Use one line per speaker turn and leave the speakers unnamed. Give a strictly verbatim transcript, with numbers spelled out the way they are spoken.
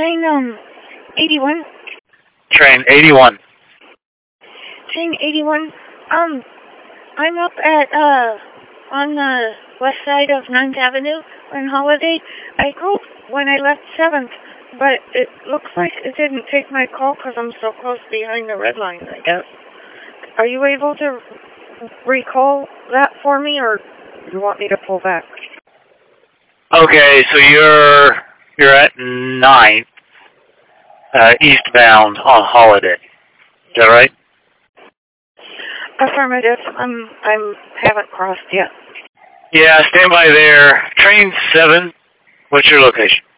train, um, eighty-one.
Train eighty-one.
Train eighty-one. Um, I'm up at, uh, on the west side of ninth Avenue on Holiday. I called when I left seventh, but it looks like it didn't take my call because I'm so close behind the red line, I guess. Are you able to recall that for me, or do you want me to pull back?
Okay, so you're you're at ninth, uh, eastbound on Holiday. Is that right?
Affirmative. I'm I'm haven't crossed yet.
Yeah, stand by there. Train seven. What's your location?